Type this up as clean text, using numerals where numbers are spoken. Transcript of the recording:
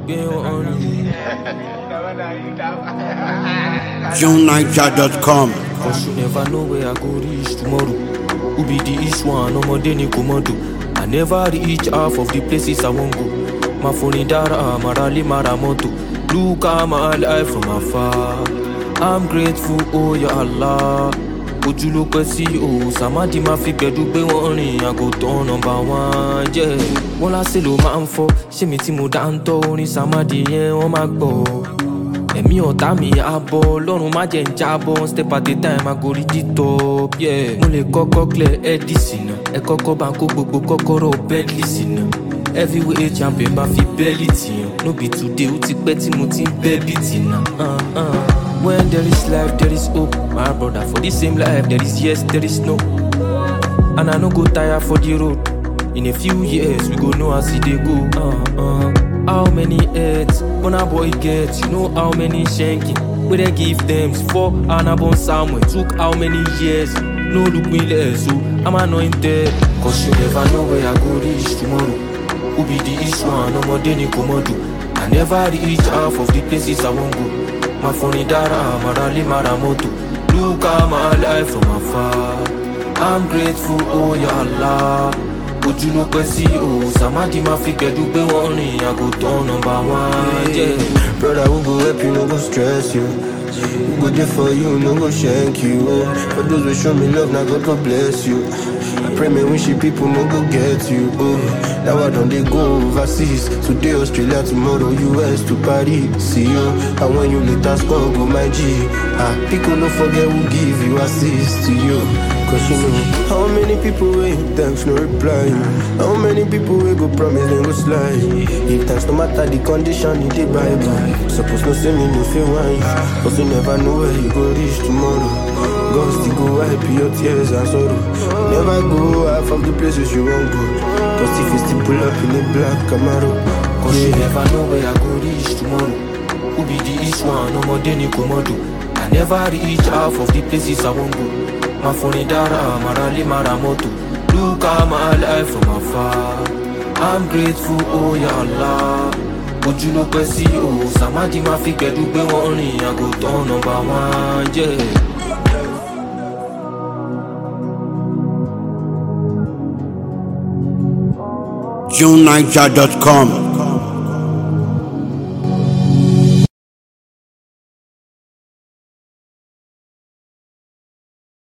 JohnNiger.com. Cause you never know where I go reach tomorrow. Who be the issue and no more than komodo. I never reach half of the places I won't go. My phone in Dara, Marali Maramoto. Look at my life from afar. I'm grateful, oh ya Allah. Would you look and see, oh, Samadi ma fi bedu be warning. I go down #1, yeah. One I say, lo man for, she me timu danto, ni Samadi, yeah, oh my God. Èmi ọ̀tá mi àbọ̀ lọ́run má jẹ́ ń jábọ̀ step at a time I go reach the top, yeah. Mo lè kọ́kọ́ clear Edison náà ẹ kọ́kọ́ bá ń kó gbogbo kọ́kọ́rọ́ Bentley sí náà. Heavyweight champion bá fi bẹ́ẹ̀lì tìyàn. No be today ó ti pẹ́ tí mo ti ń bẹ́ bìtì náà. When there is life there is hope, my brother. For the same life there is yes there is no. And I no go tire for the road. In a few years we go know as it dey go. How many heads when a boy gets? You know how many shanking we they give them for and a born somewhere. Took how many years? No look me less, so I'm anointed. Cause you never know where I go reach tomorrow. Who be the issue and no more than komodo. I never reach half of the places I won't go. My phone in Dara, Marali Maramoto. Look at my life from afar. I'm grateful, oh ya Allah. Would you look and see, oh, Samadi ma fi bedu be warning. I go down #1, yeah. Brother, who go help you, no go stress you. Who go there for you, no go shank you. For those who show me love, now God go bless you. I pray me wish you people no go get you. Now I don't they go overseas. Today Australia, tomorrow US to Paris. See you, and when you later score, go my G. People don't forget who give you assist to you. Cause you know how many people wait, thanks no reply. How many people will go promise they go slide. If thanks no matter the condition you did buy. Suppose no say me no feel wine. Cause you never know where you go reach tomorrow. God still go wipe your tears and sorrow. Never go half of the places you won't go. Cause if you still pull up in a black Camaro. Cause you never know where I go reach tomorrow. Who be the issue and no more than komodo. I never reach half of the places I won't go. My phone in Dara, Marali Maramoto. Look at my life from afar. I'm grateful, oh ya Allah. Would you look and see, oh, Samadi ma fi bedu be warning. I go down #1, yeah. JohnNiger.com.